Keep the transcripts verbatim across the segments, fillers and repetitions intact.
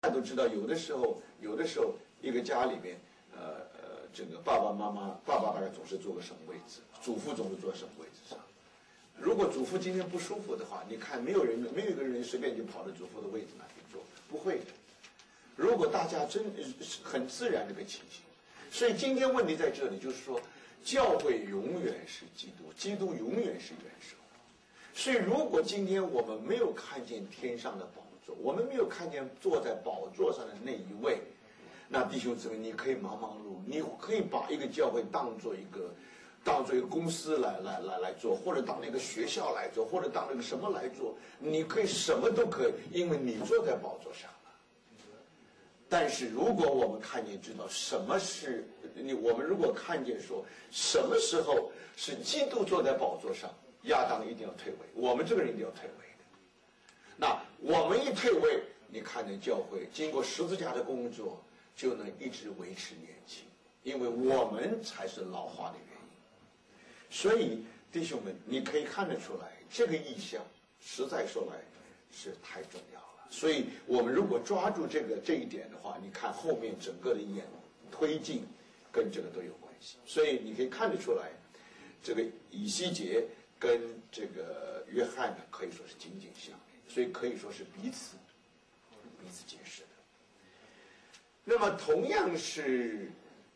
大家都知道，有的时候，有的时候一个家里面，呃呃，这个爸爸妈妈，爸爸大概总是坐个什么位置，祖父总是坐什么位置上。如果祖父今天不舒服的话，你看没有人，没有一个人随便就跑到祖父的位置那去坐，不会的。如果大家真很自然的一个情形，所以今天问题在这里，就是说，教会永远是基督，基督永远是元首。所以，如果今天我们没有看见天上的宝座，我们没有看见坐在宝座上的那一位，那弟兄姊妹，你可以忙忙碌碌，你可以把一个教会当做一个，当做一个公司来来来来做，或者当一个学校来做，或者当一个什么来做，你可以什么都可以，因为你坐在宝座上了。但是，如果我们看见知道什么是你，我们如果看见说什么时候是基督坐在宝座上。亚当一定要退位，我们这个人一定要退位的。那我们一退位，你看见教会经过十字架的工作，就能一直维持年轻，因为我们才是老化的原因。所以弟兄们，你可以看得出来，这个意象实在说来是太重要了。所以我们如果抓住这个这一点的话，你看后面整个的演推进跟这个都有关系。所以你可以看得出来，这个以西结跟这个约翰呢，可以说是紧紧相连，所以可以说是彼此彼此解释的。那么同样是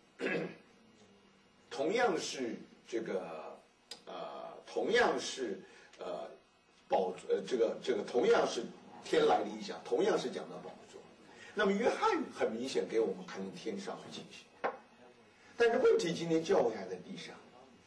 同样是这个呃同样是呃宝呃这个这个同样是天来的意象，同样是讲到宝座。那么约翰很明显给我们看见天上的情形，但是问题今天教会还在地上。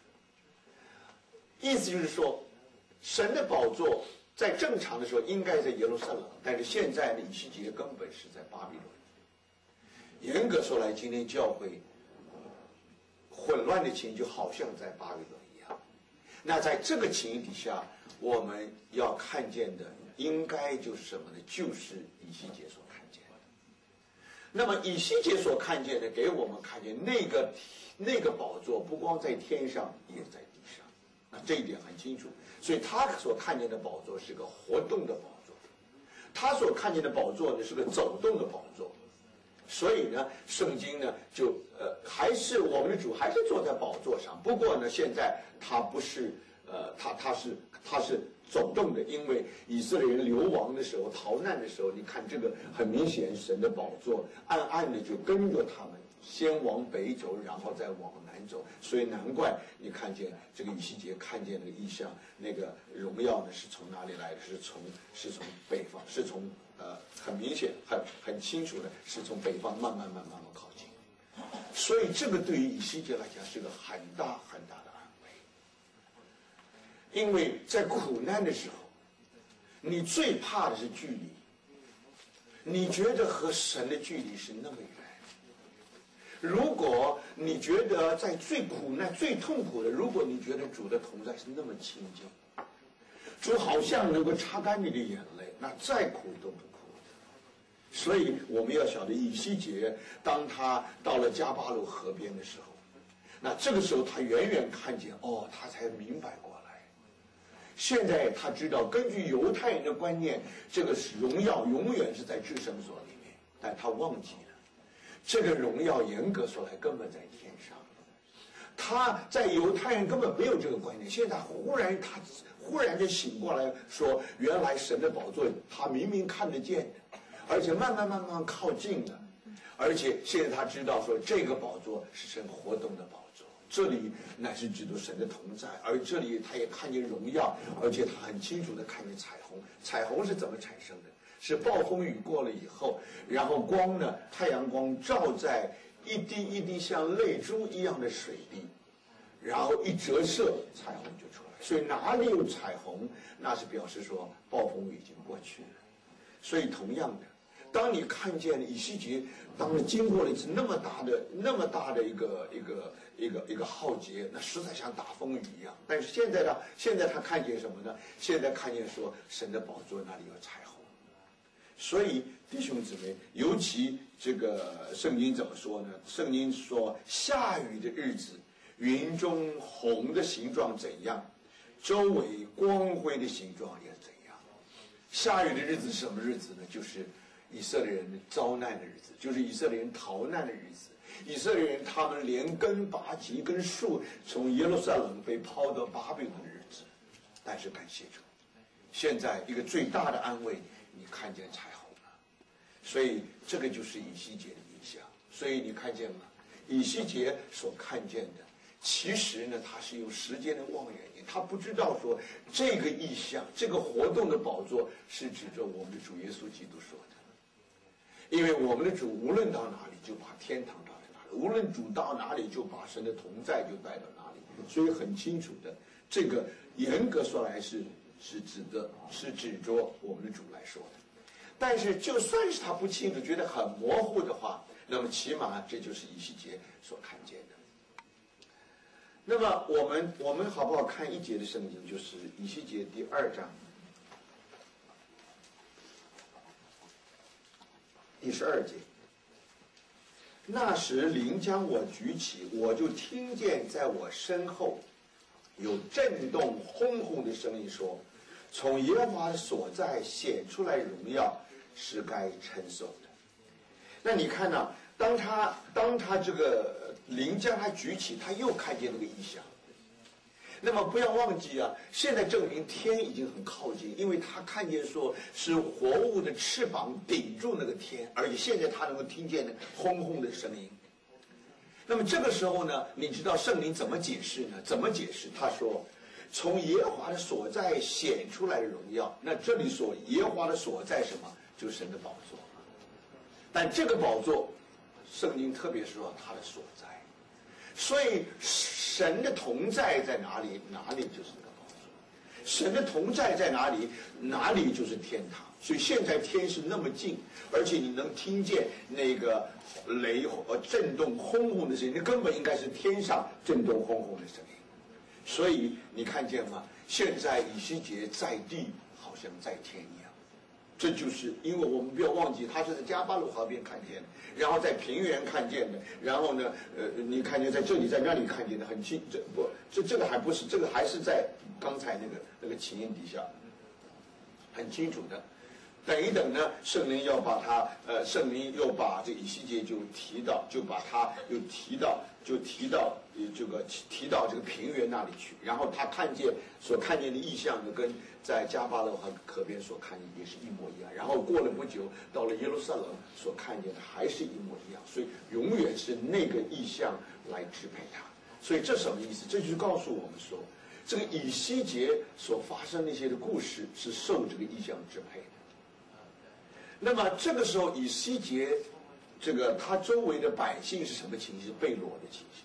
意思就是说，神的宝座在正常的时候应该在耶路撒冷，但是现在的以西结根本是在巴比伦。严格说来，今天教会混乱的情形就好像在巴比伦一样。那在这个情形底下，我们要看见的应该就是什么呢？就是以西结所看见的。那么以西结所看见的，给我们看见那个那个宝座不光在天上，也在地上。那这一点很清楚，所以他所看见的宝座是个活动的宝座，他所看见的宝座呢是个走动的宝座。所以呢，圣经呢就呃还是我们的主还是坐在宝座上，不过呢现在他不是呃他他是他是走动的，因为以色列人流亡的时候逃难的时候，你看这个很明显，神的宝座暗暗的就跟着他们。先往北走，然后再往南走，所以难怪你看见这个以西结看见那个异象，那个荣耀呢是从哪里来的？是从是从北方，是从呃很明显、很很清楚的，是从北方慢慢慢慢慢靠近。所以这个对于以西结来讲是个很大很大的安慰，因为在苦难的时候，你最怕的是距离，你觉得和神的距离是那么远。如果你觉得在最苦难、最痛苦的，如果你觉得主的同在是那么亲近，主好像能够擦干你的眼泪，那再苦都不苦的。所以我们要晓得以西结，当他到了迦巴鲁河边的时候，那这个时候他远远看见，哦，他才明白过来。现在他知道，根据犹太人的观念，这个荣耀永远是在至圣所里面，但他忘记了。这个荣耀严格说来根本在天上，他在犹太人根本没有这个观念，现在忽然他忽然就醒过来说，原来神的宝座他明明看得见的，而且慢慢慢慢靠近了，而且现在他知道说这个宝座是神活动的宝座，这里乃是指着神的同在，而这里他也看见荣耀，而且他很清楚的看见彩虹。彩虹是怎么产生的？是暴风雨过了以后，然后光呢，太阳光照在一滴一滴像泪珠一样的水滴，然后一折射，彩虹就出来。所以哪里有彩虹，那是表示说暴风雨已经过去了。所以同样的，当你看见以西结，当你经过了一次那么大的、那么大的一个一个一个一个浩劫，那实在像打风雨一样。但是现在呢，现在他看见什么呢？现在看见说神的宝座那里有彩虹。所以弟兄姊妹，尤其这个圣经怎么说呢？圣经说，下雨的日子，云中虹的形状怎样，周围光辉的形状也怎样。下雨的日子是什么日子呢？就是以色列人遭难的日子，就是以色列人逃难的日子。以色列人他们连根拔起一根树，从耶路撒冷被抛到巴比伦的日子。但是感谢主，现在一个最大的安慰，你看见彩虹了。所以这个就是以西结的意象。所以你看见吗？以西结所看见的，其实呢，他是用时间的望远镜，他不知道说这个意象，这个活动的宝座是指着我们的主耶稣基督说的。因为我们的主无论到哪里，就把天堂到哪里；无论主到哪里，就把神的同在就带到哪里。所以很清楚的，这个严格说来是是指的，是指着我们的主来说的。但是就算是他不清楚，觉得很模糊的话，那么起码这就是以西结所看见的。那么我们我们好不好看一节的圣经，就是以西结第二章第十二节。那时灵将我举起，我就听见在我身后有震动轰轰的声音说，从耶和华的所在显出来荣耀，是该称颂的。那你看呢、啊？当他当他这个灵将他举起，他又看见那个异象。那么不要忘记啊，现在证明天已经很靠近，因为他看见说是活物的翅膀顶住那个天，而且现在他能够听见那轰轰的声音。那么这个时候呢，你知道圣灵怎么解释呢？怎么解释？他说，从耶和华的所在显出来的荣耀。那这里说耶和华的所在什么？就是神的宝座。但这个宝座，圣经特别说他的所在。所以神的同在在哪里，哪里就是那个宝座。神的同在在哪里，哪里就是天堂。所以现在天是那么近，而且你能听见那个雷和震动轰轰的声音，那根本应该是天上震动轰轰的声音。所以你看见吗？现在以西结在地好像在天一样。这就是因为我们不要忘记，他是在加巴鲁河边看见的，然后在平原看见的，然后呢，呃，你看见在这里，在那里看见的，很清，这不，这这个还不是，这个还是在刚才那个那个情形底下，很清楚的。等一等呢，圣灵要把他，呃，圣灵又把这以西结就提到，就把他又提到，就提到呃这个提到这个平原那里去，然后他看见所看见的异象呢，跟在加巴勒和河边所看见也是一模一样。然后过了不久，到了耶路撒冷所看见的还是一模一样，所以永远是那个异象来支配他。所以这什么意思？这就是告诉我们说，这个以西结所发生那些的故事是受这个异象支配的。那么这个时候，以西结，这个他周围的百姓是什么情形？被掳的情形。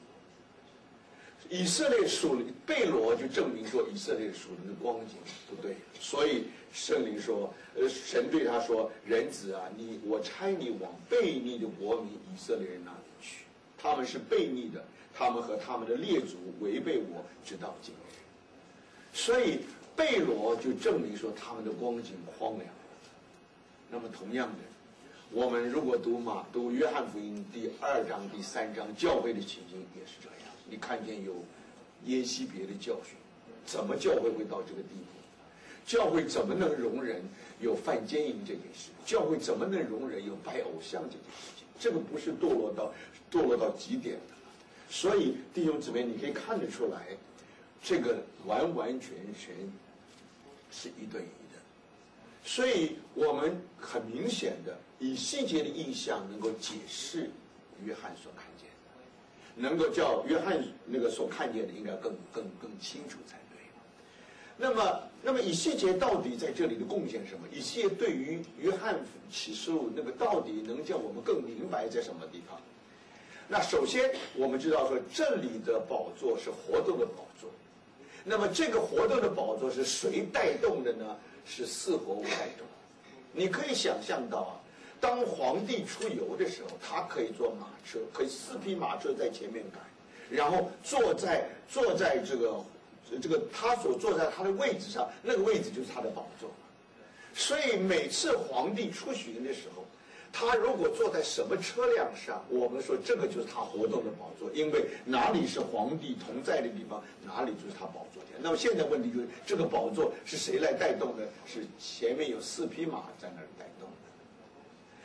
以色列属灵被掳，就证明说以色列属灵的光景不对。所以圣灵说，呃，神对他说：“人子啊，你我差你往悖逆的国民以色列人那里去，他们是悖逆的，他们和他们的列祖违背我，直到今日。”所以被掳就证明说他们的光景荒凉。那么同样的，我们如果读马读约翰福音第二章第三章，教会的情形也是这样。你看见有耶西别的教训，怎么教会会到这个地步？教会怎么能容忍有犯奸淫这件事？教会怎么能容忍有拜偶像这件事情？这个不是堕落到堕落到极点的。所以弟兄姊妹，你可以看得出来，这个完完全全是一对一。所以我们很明显的以西结的印象能够解释约翰所看见的，能够叫约翰那个所看见的应该更更更清楚才对。那么那么以西结到底在这里的贡献什么？以西结对于约翰启示录那个到底能叫我们更明白在什么地方？那首先我们知道说这里的宝座是活动的宝座，那么这个活动的宝座是谁带动的呢？是四活物带动。你可以想象到啊，当皇帝出游的时候，他可以坐马车，可以四匹马车在前面赶，然后坐在坐在这个这个他所坐在他的位置上，那个位置就是他的宝座。所以每次皇帝出巡的时候，他如果坐在什么车辆上，我们说这个就是他活动的宝座，因为哪里是皇帝同在的地方，哪里就是他宝座前。那么现在问题就是，这个宝座是谁来带动的？是前面有四匹马在那儿带动的。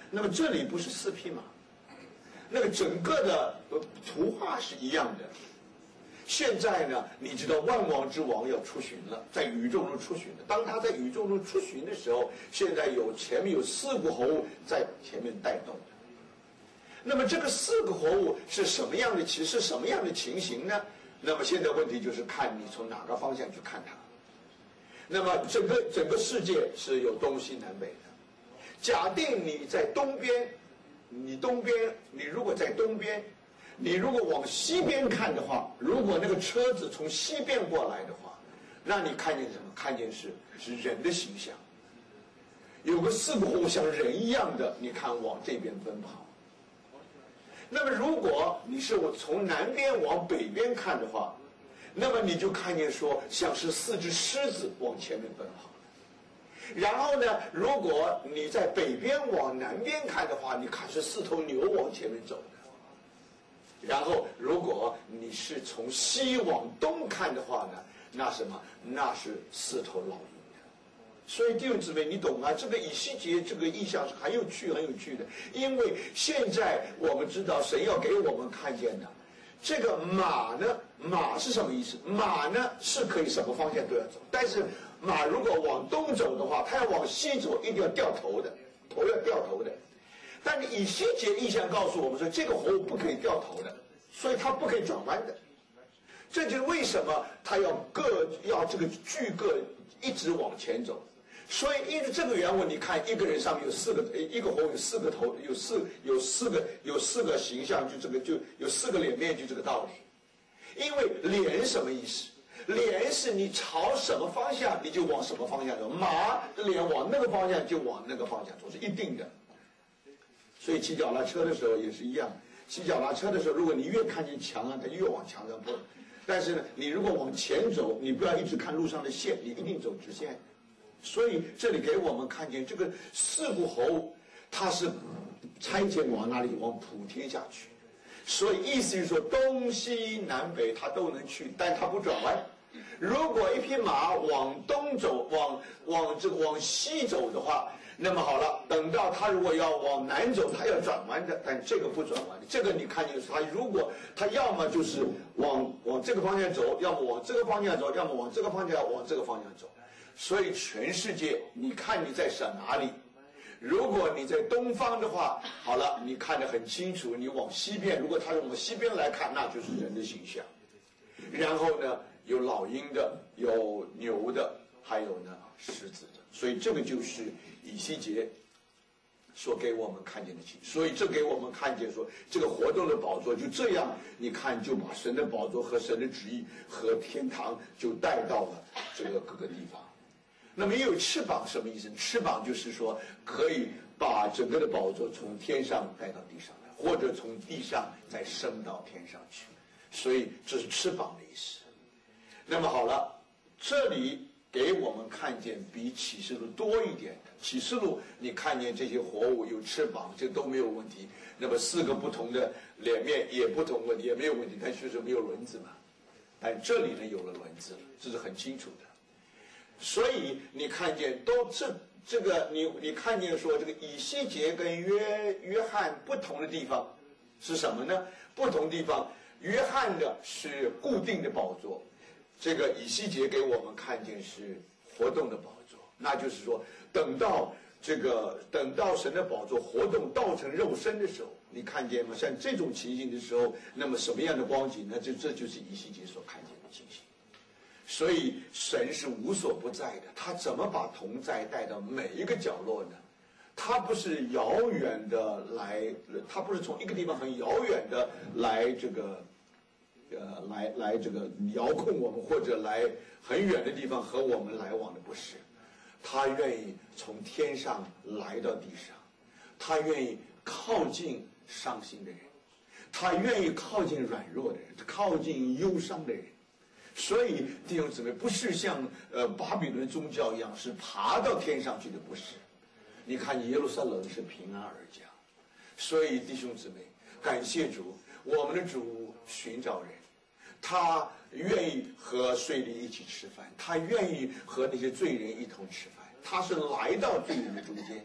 那么这里不是四匹马，那个整个的图画是一样的。现在呢，你知道万王之王要出巡了，在宇宙中出巡了。当他在宇宙中出巡的时候，现在有前面有四个活物在前面带动的。那么这个四个活物是什么样的情，是什么样的情形呢？那么现在问题就是看你从哪个方向去看它。那么整个整个世界是有东西南北的。假定你在东边，你东边，你如果在东边。你如果往西边看的话，如果那个车子从西边过来的话，让你看见什么？看见是是人的形象，有个四个活物像人一样的，你看往这边奔跑。那么如果你是我从南边往北边看的话，那么你就看见说像是四只狮子往前面奔跑。然后呢，如果你在北边往南边看的话，你看是四头牛往前面走的。然后，如果你是从西往东看的话呢，那什么？那是四头老鹰的。所以弟兄姊妹，你懂吗？这个以西结这个意象是很有趣、很有趣的。因为现在我们知道神要给我们看见的，这个马呢，马是什么意思？马呢是可以什么方向都要走，但是马如果往东走的话，它要往西走，一定要掉头的，头要掉头的。但你以西结意象告诉我们说，这个活物不可以掉头的，所以它不可以转弯的。这就是为什么它要各要这个巨个一直往前走。所以因为这个缘故，你看一个人上面有四个，一个活物有四个头，有四有四个有四个形象，就这个就有四个脸面，就这个道理。因为脸什么意思？脸是你朝什么方向，你就往什么方向走。马的脸往那个方向就往那个方向走，是一定的。所以骑脚踏车的时候也是一样，骑脚踏车的时候，如果你越看见墙啊，它越往墙上蹦。但是呢，你如果往前走，你不要一直看路上的线，你一定走直线。所以这里给我们看见这个四股猴，它是差遣往哪里？往普天下去。所以意思是说，东西南北它都能去，但它不转弯。如果一匹马往东走，往往这个往西走的话，那么好了，等到他如果要往南走，他要转弯的，但这个不转弯的。这个你看见他，如果他要么就是往往这个方向走，要么往这个方向走，要么往这个方向往这个方向走。所以全世界，你看你在哪哪里？如果你在东方的话，好了，你看得很清楚，你往西边，如果他往西边来看，那就是人的形象。然后呢，有老鹰的，有牛的，还有呢狮子的。所以这个就是以西结所给我们看见的情，所以这给我们看见说，这个活动的宝座就这样，你看就把神的宝座和神的旨意和天堂就带到了这个各个地方。那么也有翅膀什么意思？翅膀就是说可以把整个的宝座从天上带到地上来，或者从地上再升到天上去，所以这是翅膀的意思。那么好了，这里给我们看见比启示录多一点的。启示录你看见这些活物有翅膀，这都没有问题。那么四个不同的脸面也不同问题，也没有问题，但确实没有轮子嘛。但这里呢有了轮子了，这是很清楚的。所以你看见都这这个你你看见说这个以西结跟约约翰不同的地方是什么呢？不同地方，约翰的是固定的宝座，这个以西结给我们看见是活动的宝座。那就是说，等到这个等到神的宝座活动道成肉身的时候，你看见吗？像这种情形的时候，那么什么样的光景呢？这这就是以西结所看见的情形。所以神是无所不在的，他怎么把同在带到每一个角落呢？他不是遥远的来，他不是从一个地方很遥远的来这个，呃，来来这个遥控我们，或者来很远的地方和我们来往的，不是。他愿意从天上来到地上，他愿意靠近伤心的人，他愿意靠近软弱的人，靠近忧伤的人。所以弟兄姊妹，不是像呃巴比伦宗教一样是爬到天上去的，不是。你看耶路撒冷是平安而降。所以弟兄姊妹，感谢主，我们的主寻找人，他愿意和税吏一起吃饭，他愿意和那些罪人一同吃饭，他是来到罪人的中间，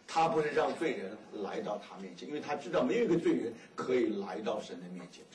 他不是让罪人来到他面前，因为他知道没有一个罪人可以来到神的面前，